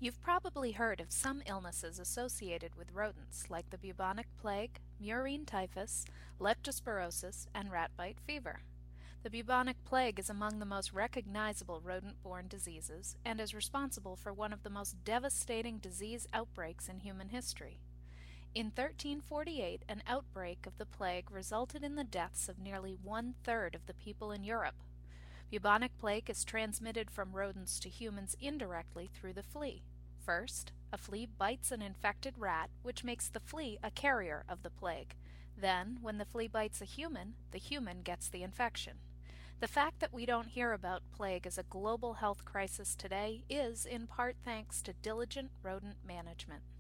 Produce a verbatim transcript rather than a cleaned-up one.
You've probably heard of some illnesses associated with rodents, like the bubonic plague, murine typhus, leptospirosis, and rat bite fever. The bubonic plague is among the most recognizable rodent-borne diseases and is responsible for one of the most devastating disease outbreaks in human history. In thirteen forty-eight, an outbreak of the plague resulted in the deaths of nearly one-third of the people in Europe. Bubonic plague is transmitted from rodents to humans indirectly through the flea. First, a flea bites an infected rat, which makes the flea a carrier of the plague. Then, when the flea bites a human, the human gets the infection. The fact that we don't hear about plague as a global health crisis today is in part thanks to diligent rodent management.